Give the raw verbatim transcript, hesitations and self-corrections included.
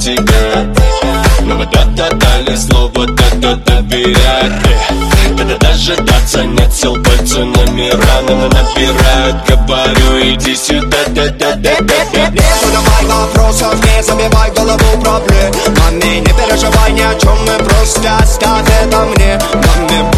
тебя. Но вот да-да-дали слово да-да доверять. Да-да дожидаться нет сил, пальцы номера на набирают. Говорю, иди сюда, да-да-да-да-да. Не задавай вопросов, не забивай голову проблем. Маме, не переживай ни о чем, мы просто оставь это мне. Маме,